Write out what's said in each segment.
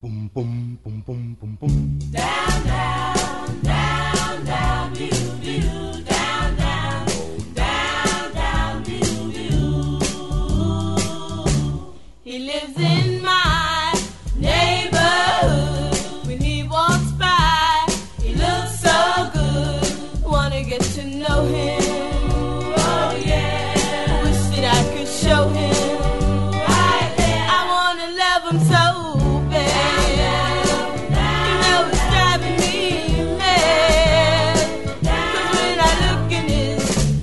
Boom, boom, boom, boom, boom, boom. Down, down, down, down, view, view. Down, down, down, down, view, view. He lives in my neighborhood. When he walks by, he looks so good. Wanna get to know him. Oh yeah. Wish that I could show him. Right there. I wanna love him so bad. You know it's driving me mad. 'Cause when I look in his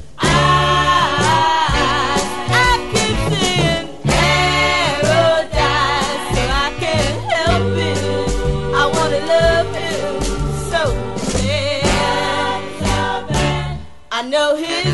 eyes, I keep seeing paradise. So I can't help it. I wanna love him so bad. I know his